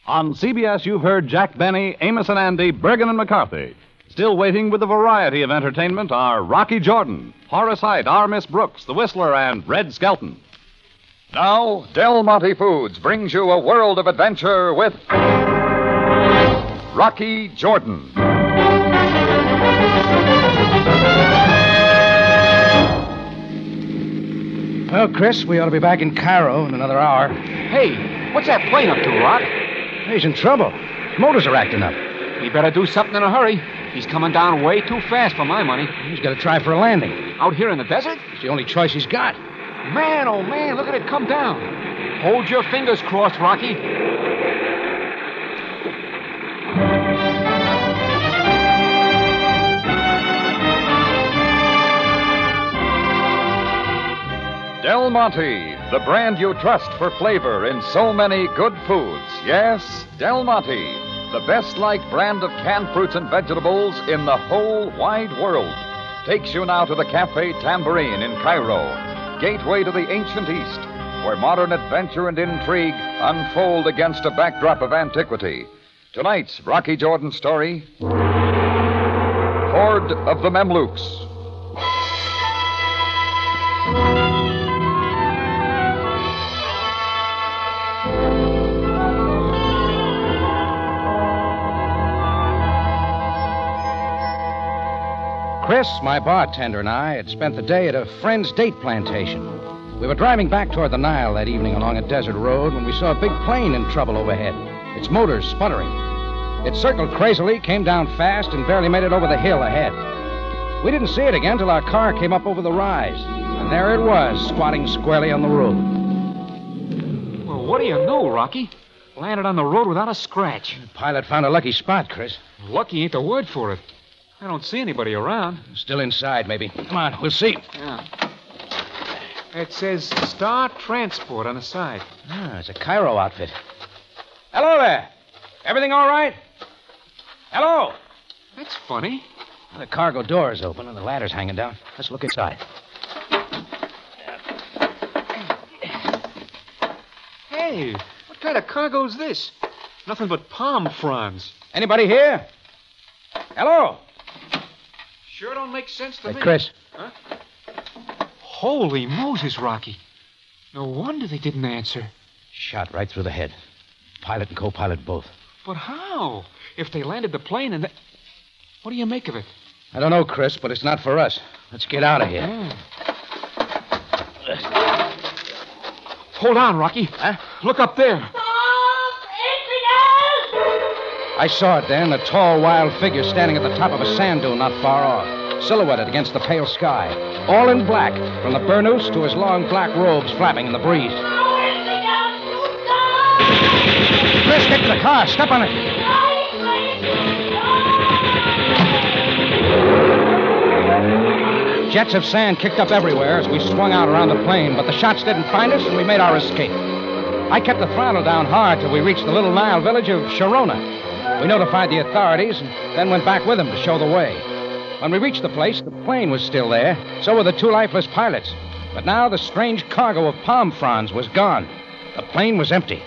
On CBS, you've heard Jack Benny, Amos and Andy, Bergen and McCarthy. Still waiting with a variety of entertainment are Rocky Jordan, Horace Heidt, R. Miss Brooks, The Whistler, and Red Skelton. Now, Del Monte Foods brings you a world of adventure with Rocky Jordan. Well, Chris, we ought to be back in Cairo in another hour. Hey, what's that plane up to, Rock? He's in trouble. Motors are acting up. He better do something in a hurry. He's coming down way too fast for my money. He's got to try for a landing. Out here in the desert? It's the only choice he's got. Man, oh man, look at it come down. Hold your fingers crossed, Rocky. Del Monte, the brand you trust for flavor in so many good foods. Yes, Del Monte, the best-liked brand of canned fruits and vegetables in the whole wide world, takes you now to the Cafe Tambourine in Cairo, gateway to the ancient East, where modern adventure and intrigue unfold against a backdrop of antiquity. Tonight's Rocky Jordan story, Horde of the Memlooks. Chris, my bartender, and I had spent the day at a friend's date plantation. We were driving back toward the Nile that evening along a desert road when we saw a big plane in trouble overhead, its motors sputtering. It circled crazily, came down fast, and barely made it over the hill ahead. We didn't see it again till our car came up over the rise, and there it was, squatting squarely on the road. Well, what do you know, Rocky? Landed on the road without a scratch. The pilot found a lucky spot, Chris. Lucky ain't the word for it. I don't see anybody around. Still inside, maybe. Come on, we'll see. Yeah. It says Star Transport on the side. Ah, it's a Cairo outfit. Hello there. Everything all right? Hello. That's funny. The cargo door is open and the ladder's hanging down. Let's look inside. Hey, what kind of cargo's this? Nothing but palm fronds. Anybody here? Hello. Sure don't make sense to me. Hey, Chris. Huh? Holy Moses, Rocky. No wonder they didn't answer. Shot right through the head. Pilot and co-pilot both. But how? If they landed the plane and... What do you make of it? I don't know, Chris, but it's not for us. Let's get out of here. Hold on, Rocky. Huh? Look up there. I saw it then, a tall, wild figure standing at the top of a sand dune not far off, silhouetted against the pale sky, all in black, from the burnous to his long black robes flapping in the breeze. Chris, get to the car. Step on it. Jets of sand kicked up everywhere as we swung out around the plane, but the shots didn't find us, and we made our escape. I kept the throttle down hard till we reached the little Nile village of Sharona. We notified the authorities and then went back with them to show the way. When we reached the place, the plane was still there. So were the two lifeless pilots. But now the strange cargo of palm fronds was gone. The plane was empty.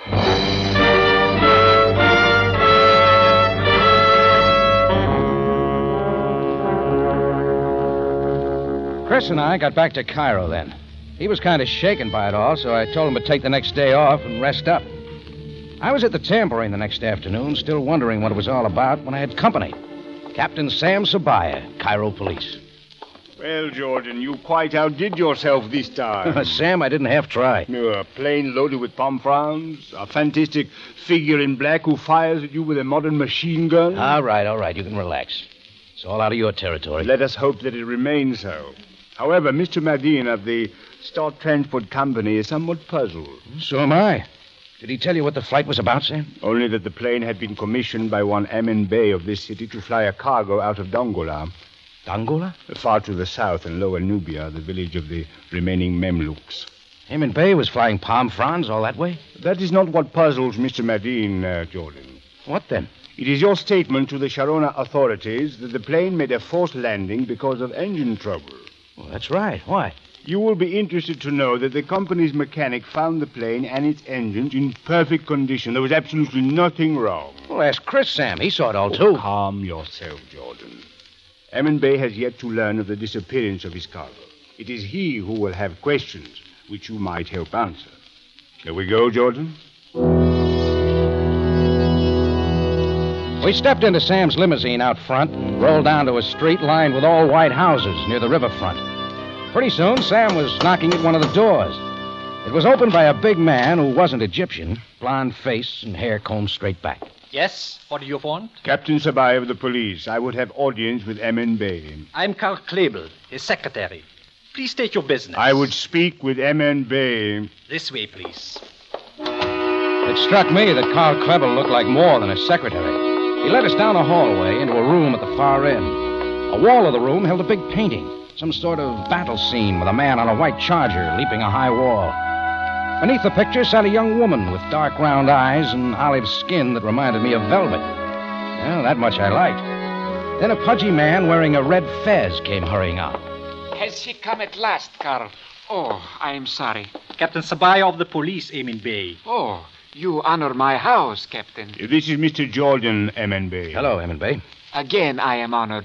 Chris and I got back to Cairo then. He was kind of shaken by it all, so I told him to take the next day off and rest up. I was at the Tambourine the next afternoon, still wondering what it was all about, when I had company. Captain Sam Sabaya, Cairo Police. Well, Jordan, you quite outdid yourself this time. Sam, I didn't half try. A plane loaded with palm fronds, a fantastic figure in black who fires at you with a modern machine gun. All right. You can relax. It's all out of your territory. Let us hope that it remains so. However, Mr. Madine of the Star Transport Company is somewhat puzzled. So am I. Did he tell you what the flight was about, Sam? Only that the plane had been commissioned by one Amin Bey of this city to fly a cargo out of Dongola. Dongola? Far to the south in Lower Nubia, the village of the remaining Memlooks. Amin Bey was flying palm fronds all that way? That is not what puzzles Mr. Madine, Jordan. What then? It is your statement to the Sharona authorities that the plane made a forced landing because of engine trouble. Well, that's right. Why? You will be interested to know that the company's mechanic found the plane and its engines in perfect condition. There was absolutely nothing wrong. Well, ask Chris, Sam. He saw it all, too. Calm yourself, Jordan. Emmon Bay has yet to learn of the disappearance of his cargo. It is he who will have questions which you might help answer. Shall we go, Jordan? We stepped into Sam's limousine out front and rolled down to a street lined with all white houses near the riverfront. Pretty soon, Sam was knocking at one of the doors. It was opened by a big man who wasn't Egyptian, blonde face and hair combed straight back. Yes, what do you want? Captain Sabay of the police. I would have audience with Emmon Bay. I'm Karl Klebel, his secretary. Please state your business. I would speak with Emmon Bay. This way, please. It struck me that Karl Klebel looked like more than a secretary. He led us down a hallway into a room at the far end. A wall of the room held a big painting, some sort of battle scene with a man on a white charger leaping a high wall. Beneath the picture sat a young woman with dark round eyes and olive skin that reminded me of velvet. Well, that much I liked. Then a pudgy man wearing a red fez came hurrying out. Has he come at last, Karl? Oh, I am sorry. Captain Sabay of the police, Emin Bey. Oh, you honor my house, Captain. This is Mr. Jordan, Emmon Bay. Hello, Emmon Bay. Again, I am honored.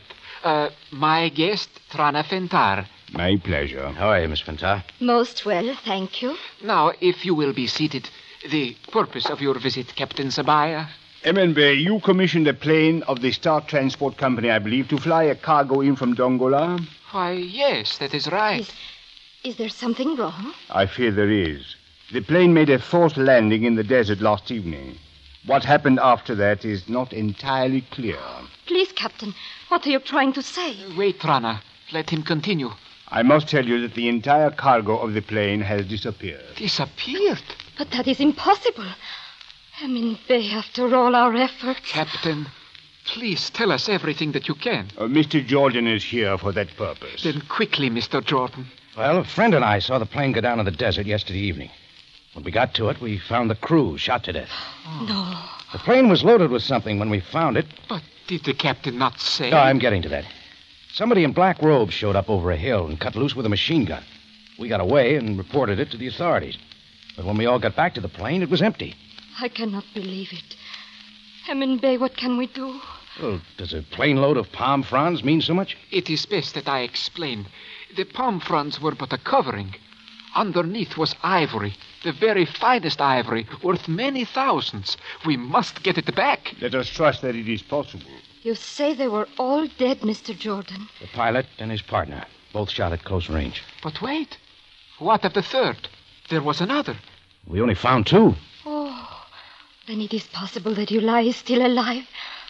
My guest, Trana Fentar. My pleasure. How are you, Miss Fentar? Most well, thank you. Now, if you will be seated, the purpose of your visit, Captain Sabaya. Emmon Bay, you commissioned a plane of the Star Transport Company, I believe, to fly a cargo in from Dongola? Why, yes, that is right. Is there something wrong? I fear there is. The plane made a forced landing in the desert last evening. What happened after that is not entirely clear. Please, Captain, what are you trying to say? Wait, Trana. Let him continue. I must tell you that the entire cargo of the plane has disappeared. Disappeared? But that is impossible. Emin Bey, after all our efforts. Captain, please tell us everything that you can. Mr. Jordan is here for that purpose. Then quickly, Mr. Jordan. Well, a friend and I saw the plane go down in the desert yesterday evening. When we got to it, we found the crew shot to death. No. The plane was loaded with something when we found it. But did the captain not say? No, I'm getting to that. Somebody in black robes showed up over a hill and cut loose with a machine gun. We got away and reported it to the authorities. But when we all got back to the plane, it was empty. I cannot believe it. Emin Bey, what can we do? Well, does a plane load of palm fronds mean so much? It is best that I explain. The palm fronds were but a covering. Underneath was ivory, the very finest ivory, worth many thousands. We must get it back. Let us trust that it is possible. You say they were all dead, Mr. Jordan. The pilot and his partner, both shot at close range. But wait. What of the third? There was another. We only found two. Oh, then it is possible that Ulai is still alive.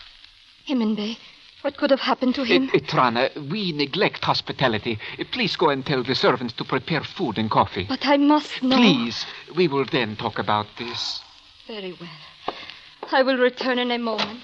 Emin Bey, what could have happened to him? Trana, we neglect hospitality. Please go and tell the servants to prepare food and coffee. But I must know. Please. We will then talk about this. Very well. I will return in a moment.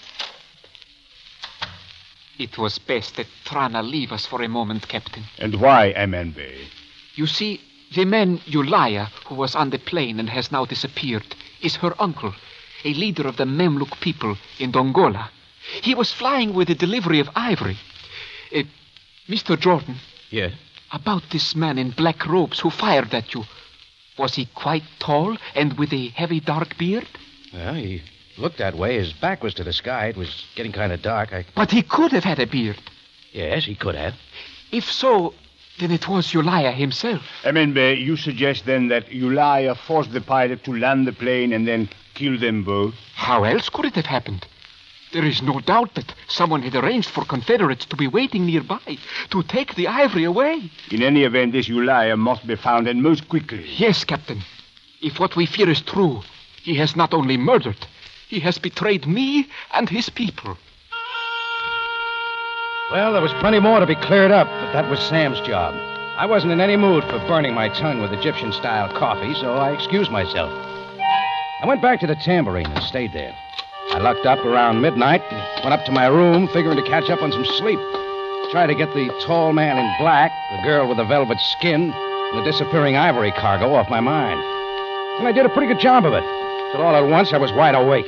It was best that Trana leave us for a moment, Captain. And why, Emmon Bay? You see, the man Ulaya, who was on the plane and has now disappeared, is her uncle, a leader of the Memluk people in Dongola. He was flying with a delivery of ivory. Mr. Jordan. Yes? About this man in black robes who fired at you. Was he quite tall and with a heavy dark beard? Well, he looked that way. His back was to the sky. It was getting kind of dark. But he could have had a beard. Yes, he could have. If so, then it was Ulaya himself. Emmon Bay, you suggest then that Ulaya forced the pilot to land the plane and then kill them both? How else could it have happened? There is no doubt that someone had arranged for Confederates to be waiting nearby to take the ivory away. In any event, this Ulaya must be found, and most quickly. Yes, Captain. If what we fear is true, he has not only murdered, he has betrayed me and his people. Well, there was plenty more to be cleared up, but that was Sam's job. I wasn't in any mood for burning my tongue with Egyptian-style coffee, so I excused myself. I went back to the Tambourine and stayed there. I lucked up around midnight and went up to my room, figuring to catch up on some sleep. Try to get the tall man in black, the girl with the velvet skin, and the disappearing ivory cargo off my mind. And I did a pretty good job of it. Till all at once I was wide awake.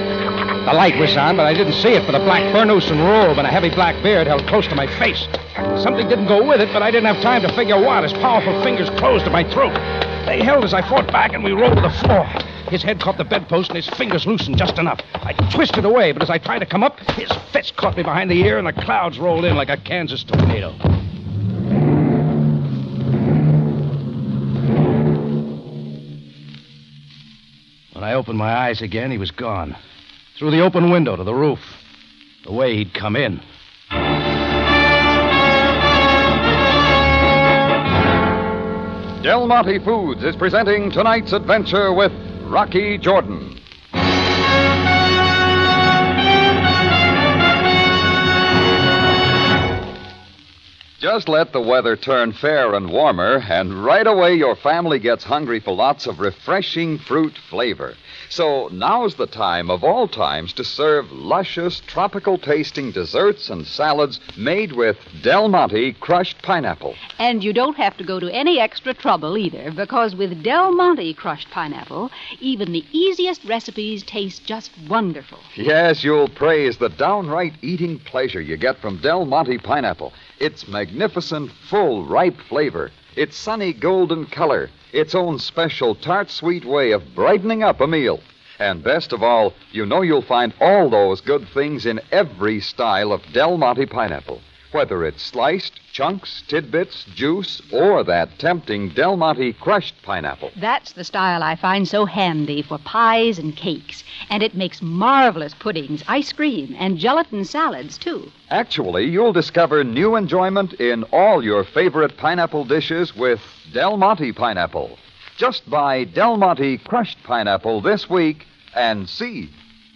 The light was on, but I didn't see it for the black burnous and robe and a heavy black beard held close to my face. Something didn't go with it, but I didn't have time to figure what. His powerful fingers closed to my throat. They held as I fought back, and we rolled to the floor. His head caught the bedpost, and his fingers loosened just enough. I twisted away, but as I tried to come up, his fist caught me behind the ear, and the clouds rolled in like a Kansas tornado. When I opened my eyes again, he was gone. Through the open window to the roof. The way he'd come in. Del Monte Foods is presenting tonight's adventure with Rocky Jordan. Just let the weather turn fair and warmer, and right away your family gets hungry for lots of refreshing fruit flavor. So now's the time of all times to serve luscious, tropical-tasting desserts and salads made with Del Monte crushed pineapple. And you don't have to go to any extra trouble either, because with Del Monte crushed pineapple, even the easiest recipes taste just wonderful. Yes, you'll praise the downright eating pleasure you get from Del Monte pineapple. Its magnificent, full, ripe flavor, its sunny golden color, its own special tart sweet way of brightening up a meal. And best of all, you know you'll find all those good things in every style of Del Monte pineapple. Whether it's sliced, chunks, tidbits, juice, or that tempting Del Monte crushed pineapple. That's the style I find so handy for pies and cakes. And it makes marvelous puddings, ice cream, and gelatin salads, too. Actually, you'll discover new enjoyment in all your favorite pineapple dishes with Del Monte pineapple. Just buy Del Monte crushed pineapple this week and see.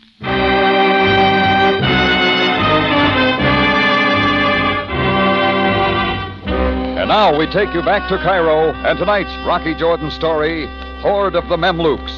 And now we take you back to Cairo and tonight's Rocky Jordan story, Horde of the Memlooks.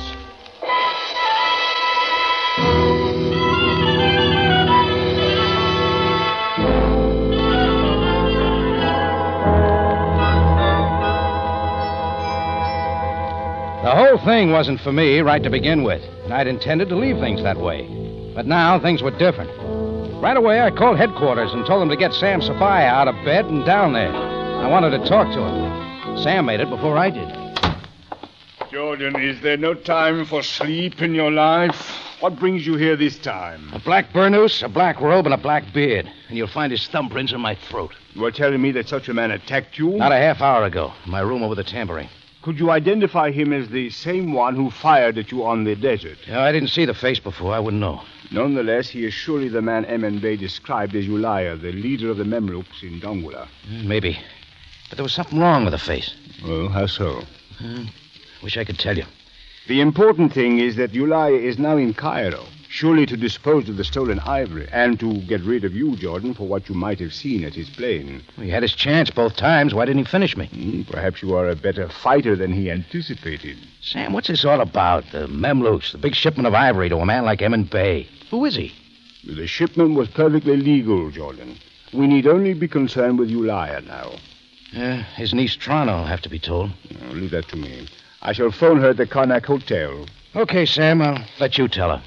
The whole thing wasn't for me right to begin with, and I'd intended to leave things that way. But now things were different. Right away, I called headquarters and told them to get Sam Sabaya out of bed and down there. I wanted to talk to him. Sam made it before I did. Jordan, is there no time for sleep in your life? What brings you here this time? A black burnous, a black robe, and a black beard. And you'll find his thumbprints in my throat. You are telling me that such a man attacked you? Not a half hour ago, in my room over the tambourine. Could you identify him as the same one who fired at you on the desert? No, I didn't see the face before. I wouldn't know. Nonetheless, he is surely the man Emin Bey described as Ulaya, the leader of the Memlooks in Dongola. Maybe. But there was something wrong with the face. Oh, how so? Wish I could tell you. The important thing is that Ulaya is now in Cairo, surely to dispose of the stolen ivory, and to get rid of you, Jordan, for what you might have seen at his plane. He had his chance both times. Why didn't he finish me? Perhaps you are a better fighter than he anticipated. Sam, what's this all about? The Memlooks, the big shipment of ivory to a man like Emin Bey. Who is he? The shipment was perfectly legal, Jordan. We need only be concerned with Ulaya now. His niece Trana will have to be told. Leave that to me. I shall phone her at the Karnak Hotel. Okay, Sam, I'll let you tell her.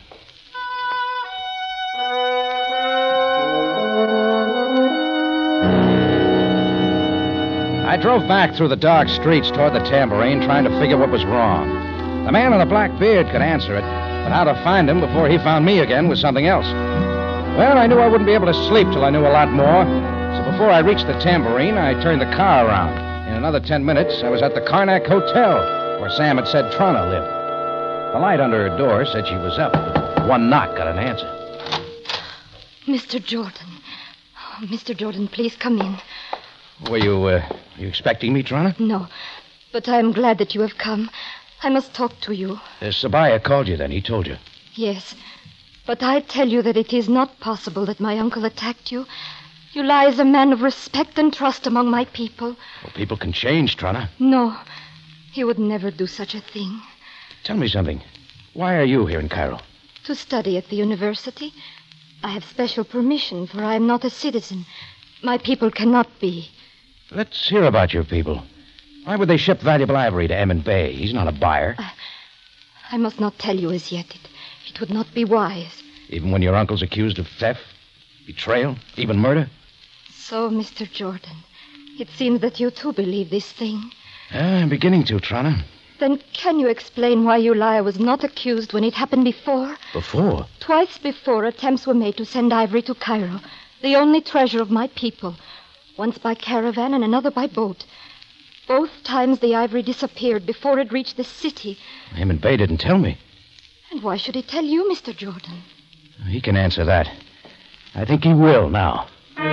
I drove back through the dark streets toward the tambourine, trying to figure what was wrong. The man in the black beard could answer it, but how to find him before he found me again was something else. Well, I knew I wouldn't be able to sleep till I knew a lot more. So before I reached the tambourine, I turned the car around. In another 10 minutes, I was at the Karnak Hotel, where Sam had said Trana lived. The light under her door said she was up. One knock got an answer. Mr. Jordan. Oh, Mr. Jordan, please come in. Were you expecting me, Trana? No, but I am glad that you have come. I must talk to you. Sabaya called you then. He told you. Yes, but I tell you that it is not possible that my uncle attacked you. You lie as a man of respect and trust among my people. Well, people can change, Trana. No, he would never do such a thing. Tell me something. Why are you here in Cairo? To study at the university. I have special permission, for I am not a citizen. My people cannot be. Let's hear about your people. Why would they ship valuable ivory to Emin Bey? He's not a buyer. I must not tell you as yet. It would not be wise. Even when your uncle's accused of theft, betrayal, even murder? So, Mr. Jordan, It seems that you too believe this thing. I'm beginning to, Trana. Then can you explain why Ulaya was not accused when it happened before? Before? Twice before, attempts were made to send ivory to Cairo, the only treasure of my people. Once by caravan and another by boat. Both times the ivory disappeared before it reached the city. Eamon Bey didn't tell me. And why should he tell you, Mr. Jordan? He can answer that. I think he will now.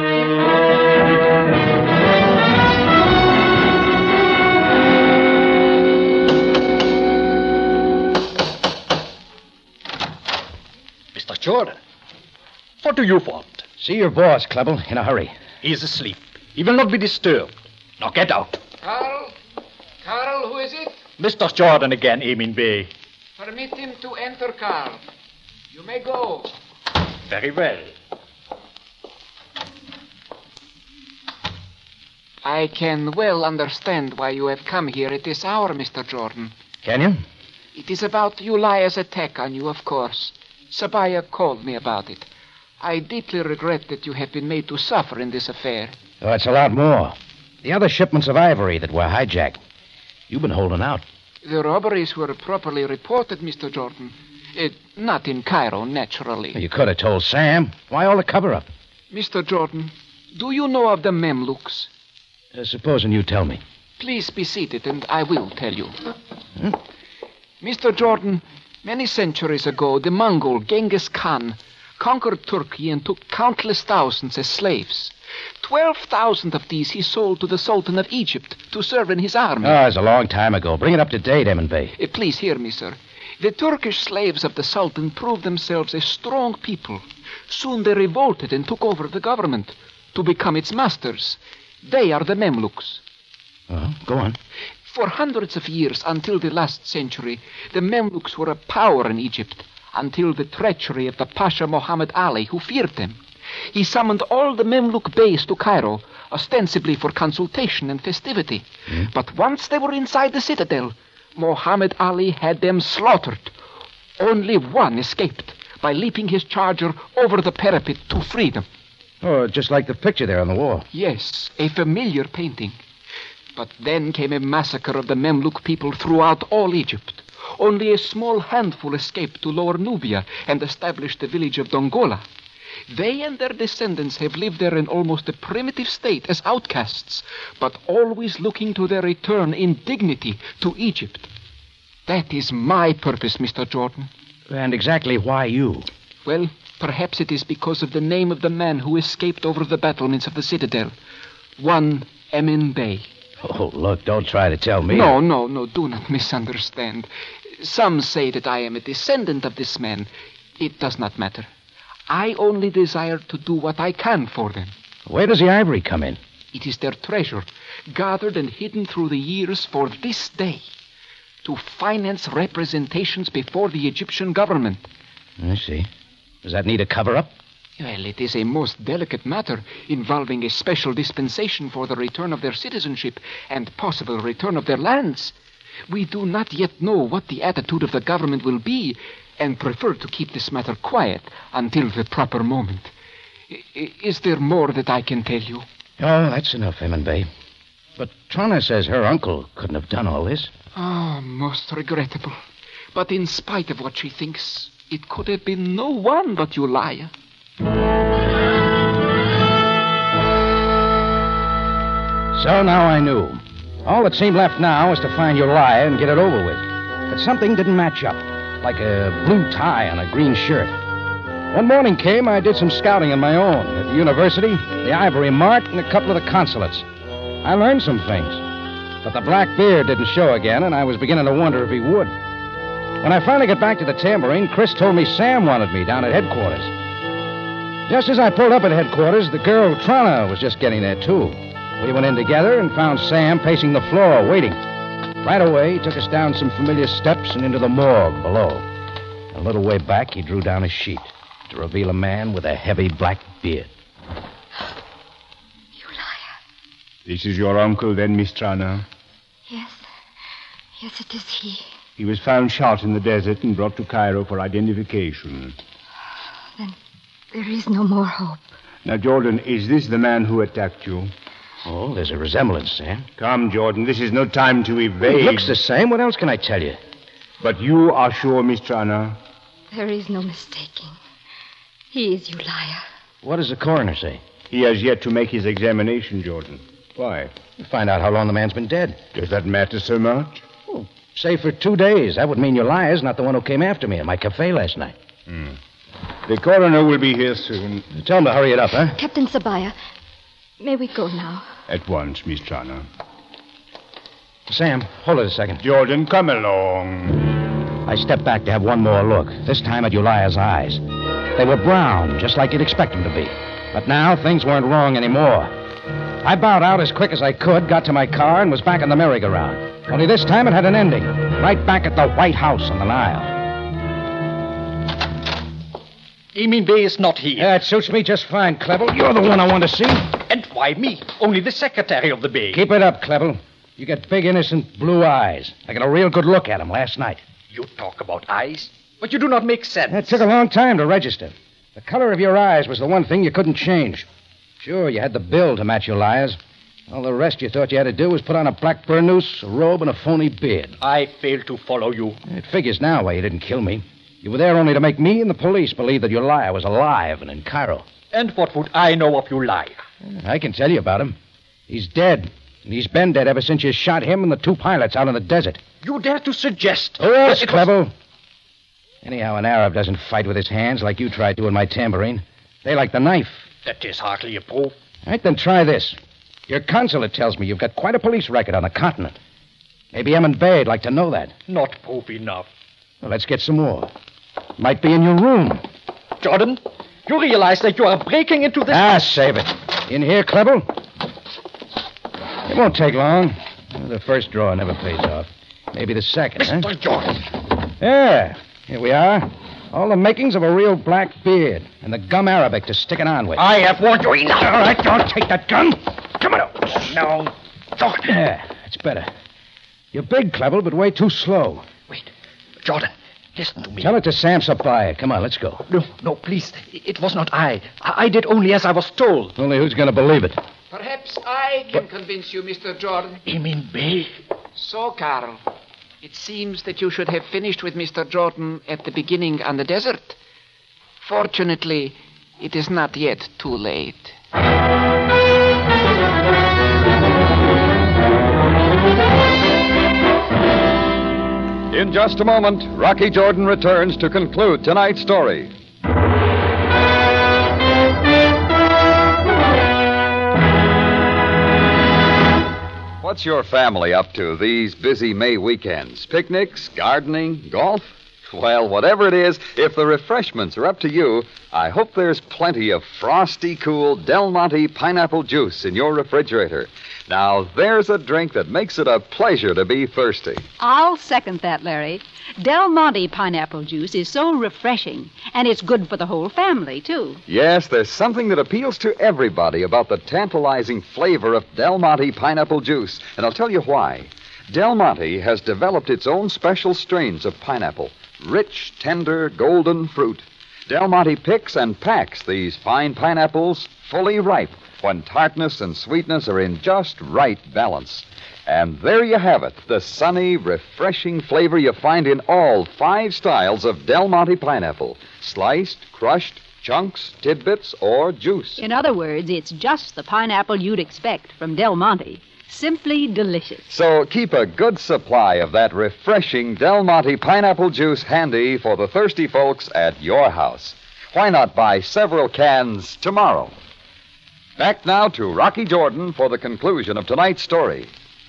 Mr. Jordan, what do you want? See your boss, Klebel, in a hurry. He is asleep. He will not be disturbed. Now get out. Carl? Carl, who is it? Mr. Jordan again, Eamon Bey. Permit him to enter, Carl. You may go. Very well. I can well understand why you have come here at this hour, Mr. Jordan. Can you? It is about Ulaya's attack on you, of course. Sabaya called me about it. I deeply regret that you have been made to suffer in this affair. Oh, it's a lot more. The other shipments of ivory that were hijacked. You've been holding out. The robberies were properly reported, Mr. Jordan. Not in Cairo, naturally. You could have told Sam. Why all the cover-up? Mr. Jordan, do you know of the Memluks? Supposing you tell me. Please be seated, and I will tell you. Mr. Jordan, many centuries ago, the Mongol Genghis Khan conquered Turkey and took countless thousands as slaves. 12,000 of these he sold to the Sultan of Egypt to serve in his army. Oh, it's a long time ago. Bring it up to date, Eamon Bey. Please hear me, sir. The Turkish slaves of the Sultan proved themselves a strong people. Soon they revolted and took over the government to become its masters. They are the Memluks. Go on. For hundreds of years, until the last century, the Memluks were a power in Egypt, until the treachery of the Pasha Muhammad Ali, who feared them. He summoned all the Memluk beys to Cairo, ostensibly for consultation and festivity. But once they were inside the citadel, Muhammad Ali had them slaughtered. Only one escaped by leaping his charger over the parapet to freedom. Oh, just like the picture there on the wall. Yes, a familiar painting. But then came a massacre of the Memluk people throughout all Egypt. Only a small handful escaped to Lower Nubia and established the village of Dongola. They and their descendants have lived there in almost a primitive state as outcasts, but always looking to their return in dignity to Egypt. That is my purpose, Mr. Jordan. And exactly why you? Well, perhaps it is because of the name of the man who escaped over the battlements of the citadel. One Eamon Bey. Oh, look, don't try to tell me. No, do not misunderstand. Some say that I am a descendant of this man. It does not matter. I only desire to do what I can for them. Where does the ivory come in? It is their treasure, gathered and hidden through the years for this day, to finance representations before the Egyptian government. I see. Does that need a cover-up? Well, it is a most delicate matter involving a special dispensation for the return of their citizenship and possible return of their lands. We do not yet know what the attitude of the government will be and prefer to keep this matter quiet until the proper moment. Is there more that I can tell you? Oh, that's enough, Eamon Bey. But Trana says her uncle couldn't have done all this. Ah, most regrettable. But in spite of what she thinks, it could have been no one but Ulaya. So now I knew. All that seemed left now was to find Ulaya and get it over with. But something didn't match up, like a blue tie on a green shirt. One morning came, I did some scouting on my own at the university, the Ivory Mart, and a couple of the consulates. I learned some things. But the black beard didn't show again, and I was beginning to wonder if he would. When I finally got back to the tambourine, Chris told me Sam wanted me down at headquarters. Just as I pulled up at headquarters, the girl Trana was just getting there, too. We went in together and found Sam pacing the floor, waiting. Right away, he took us down some familiar steps and into the morgue below. A little way back, he drew down a sheet to reveal a man with a heavy black beard. Ulaya. This is your uncle, then, Miss Trana? Yes, it is he. He was found shot in the desert and brought to Cairo for identification. Then there is no more hope. Now, Jordan, is this the man who attacked you? Oh, there's a resemblance, Sam. Come, Jordan, this is no time to evade. It looks the same. What else can I tell you? But you are sure, Miss Trana? There is no mistaking. He is Uriah. What does the coroner say? He has yet to make his examination, Jordan. Why? To find out how long the man's been dead. Does that matter so much? Oh, say for 2 days. That would mean Uriah's not the one who came after me at my cafe last night. The coroner will be here soon. Tell him to hurry it up, huh? Captain Sabaya, may we go now? At once, Miss Trana. Sam, hold it a second. Jordan, come along. I stepped back to have one more look, this time at Uriah's eyes. They were brown, just like you'd expect them to be. But now things weren't wrong anymore. I bowed out as quick as I could, got to my car, and was back in the merry-go-round. Only this time it had an ending, right back at the White House on the Nile. Emin Bey is not here. Yeah, it suits me just fine, Clevel. You're the one I want to see. And why me? Only the secretary of the Bey. Keep it up, Clevel. You got big, innocent blue eyes. I got a real good look at them last night. You talk about eyes, but you do not make sense. It took a long time to register. The color of your eyes was the one thing you couldn't change. Sure, you had the bill to match Uriah's. All the rest you thought you had to do was put on a black burnous, a robe, and a phony beard. I failed to follow you. It figures now why you didn't kill me. You were there only to make me and the police believe that Uriah was alive and in Cairo. And what would I know of Uriah? I can tell you about him. He's dead. And he's been dead ever since you shot him and the 2 pilots out in the desert. You dare to suggest... Who else, Clevel? Anyhow, an Arab doesn't fight with his hands like you tried to in my tambourine. They like the knife. That is hardly a proof. All right, then try this. Your consulate tells me you've got quite a police record on the continent. Maybe Emin Bey'd like to know that. Not proof enough. Well, let's get some more. Might be in your room. Jordan, you realize that you are breaking into this... Save it. In here, Clevel? It won't take long. The first drawer never pays off. Maybe the second, Mr. Jordan. Yeah, here we are. All the makings of a real black beard and the gum Arabic to stick it on with. I have warned you enough. All right, don't take that gun. Come on. No, Jordan. Yeah, it's better. You're big, Clevel, but way too slow. Wait, Jordan, listen to me. Tell it to Sam Sabaya. Come on, let's go. No, please. It was not I. I did only as I was told. Only who's going to believe it? Perhaps I can convince you, Mr. Jordan. Emin Bey? So, Carl, it seems that you should have finished with Mr. Jordan at the beginning on the desert. Fortunately, it is not yet too late. In just a moment, Rocky Jordan returns to conclude tonight's story. What's your family up to these busy May weekends? Picnics, gardening, golf? Well, whatever it is, if the refreshments are up to you, I hope there's plenty of frosty, cool Del Monte pineapple juice in your refrigerator. Now, there's a drink that makes it a pleasure to be thirsty. I'll second that, Larry. Del Monte pineapple juice is so refreshing, and it's good for the whole family, too. Yes, there's something that appeals to everybody about the tantalizing flavor of Del Monte pineapple juice, and I'll tell you why. Del Monte has developed its own special strains of pineapple, rich, tender, golden fruit. Del Monte picks and packs these fine pineapples fully ripe when tartness and sweetness are in just right balance. And there you have it, the sunny, refreshing flavor you find in all 5 styles of Del Monte pineapple. Sliced, crushed, chunks, tidbits, or juice. In other words, it's just the pineapple you'd expect from Del Monte. Simply delicious. So keep a good supply of that refreshing Del Monte pineapple juice handy for the thirsty folks at your house. Why not buy several cans tomorrow? Back now to Rocky Jordan for the conclusion of tonight's story.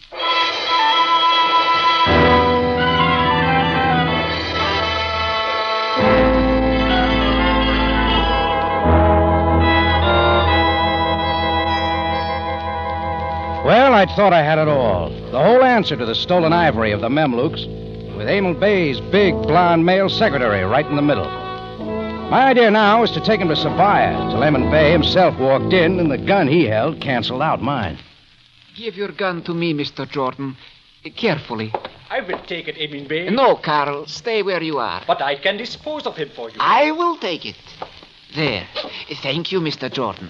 Well, I'd thought I had it all. The whole answer to the stolen ivory of the Memluks, with Emil Bey's big, blonde male secretary right in the middle. My idea now is to take him to Sabaya till Emin Bey himself walked in and the gun he held canceled out mine. Give your gun to me, Mr. Jordan. Carefully. I will take it, Emin Bey. No, Carl. Stay where you are. But I can dispose of him for you. I will take it. There. Thank you, Mr. Jordan.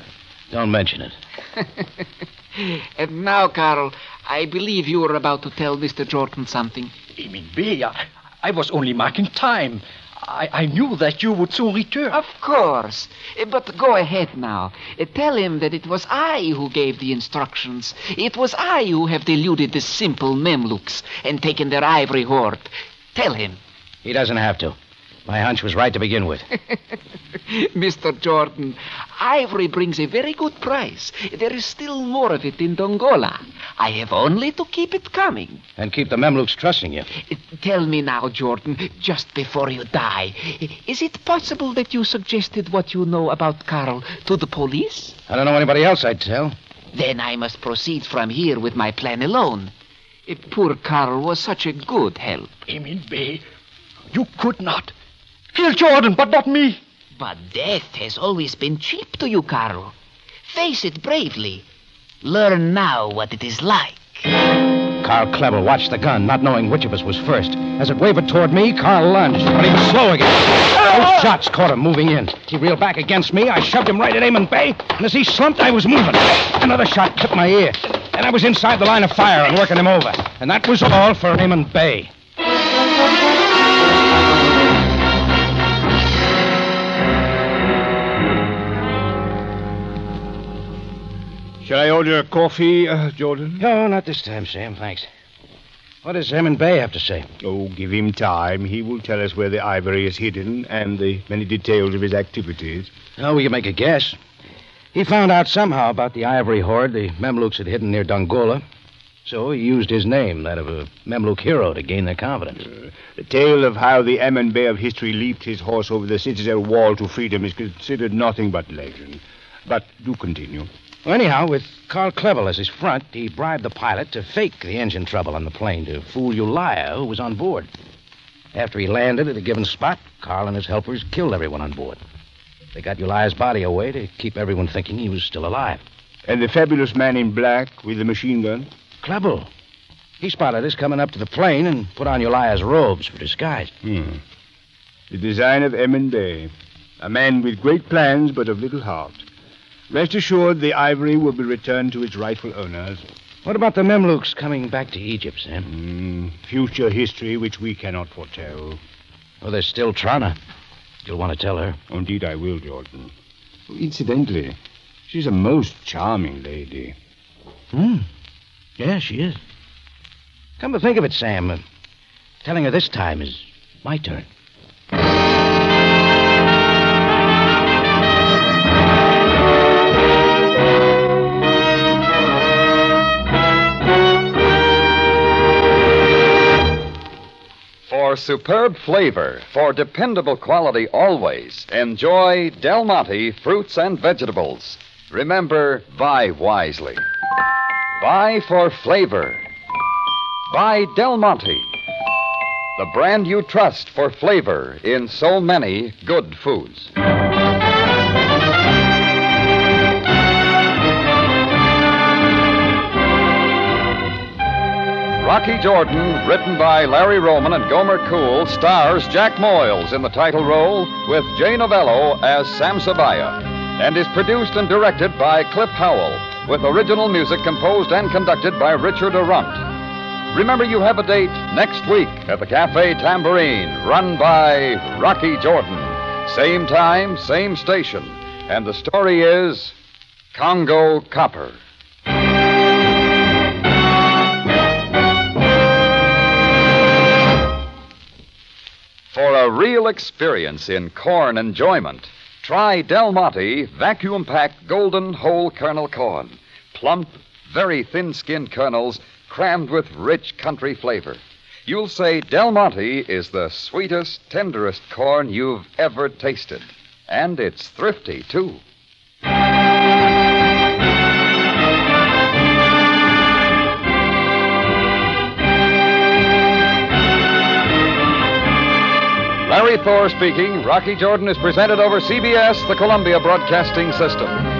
Don't mention it. And now, Carl, I believe you were about to tell Mr. Jordan something. Emin Bey, I was only marking time. I knew that you would soon return. Of course. But go ahead now. Tell him that it was I who gave the instructions. It was I who have deluded the simple Memluks and taken their ivory hoard. Tell him. He doesn't have to. My hunch was right to begin with. Mr. Jordan, ivory brings a very good price. There is still more of it in Dongola. I have only to keep it coming. And keep the Memluks trusting you. Tell me now, Jordan, just before you die, is it possible that you suggested what you know about Carl to the police? I don't know anybody else I'd tell. Then I must proceed from here with my plan alone. Poor Carl was such a good help. Emin Bey, you could not. Kill Jordan, but not me. But death has always been cheap to you, Carl. Face it bravely. Learn now what it is like. Carl Klebel watched the gun, not knowing which of us was first. As it wavered toward me, Carl lunged, but he was slow again. Both shots caught him moving in. He reeled back against me. I shoved him right at Eamon Bay, and as he slumped, I was moving. Another shot clipped my ear, and I was inside the line of fire and working him over. And that was all for Eamon Bay. Shall I order coffee, Jordan? No, not this time, Sam, thanks. What does Eamon Bay have to say? Oh, give him time. He will tell us where the ivory is hidden and the many details of his activities. Oh, we can make a guess. He found out somehow about the ivory hoard the Memluks had hidden near Dongola. So he used his name, that of a Memluk hero, to gain their confidence. The tale of how the Eamon Bay of history leaped his horse over the citadel wall to freedom is considered nothing but legend. But do continue. Well, anyhow, with Carl Klebel as his front, he bribed the pilot to fake the engine trouble on the plane to fool Ulia, who was on board. After he landed at a given spot, Carl and his helpers killed everyone on board. They got Ulia's body away to keep everyone thinking he was still alive. And the fabulous man in black with the machine gun? Klebel. He spotted us coming up to the plane and put on Ulia's robes for disguise. The design of Eamon Bay. A man with great plans, but of little heart. Rest assured, the ivory will be returned to its rightful owners. What about the Memluks coming back to Egypt, Sam? Future history which we cannot foretell. Well, there's still Trana. You'll want to tell her. Oh, indeed I will, Jordan. Incidentally, she's a most charming lady. Yeah, she is. Come to think of it, Sam, telling her this time is my turn. For superb flavor, for dependable quality always, enjoy Del Monte fruits and vegetables. Remember, buy wisely. Buy for flavor. Buy Del Monte, the brand you trust for flavor in so many good foods. Rocky Jordan, written by Larry Roman and Gomer Cool, stars Jack Moyles in the title role with Jay Novello as Sam Sabaya, and is produced and directed by Cliff Howell, with original music composed and conducted by Richard Arunt. Remember, you have a date next week at the Cafe Tambourine, run by Rocky Jordan. Same time, same station. And the story is Congo Copper. For a real experience in corn enjoyment, try Del Monte vacuum-packed golden whole kernel corn. Plump, very thin-skinned kernels crammed with rich country flavor. You'll say Del Monte is the sweetest, tenderest corn you've ever tasted. And it's thrifty, too. Larry Thor speaking. Rocky Jordan is presented over CBS, the Columbia Broadcasting System.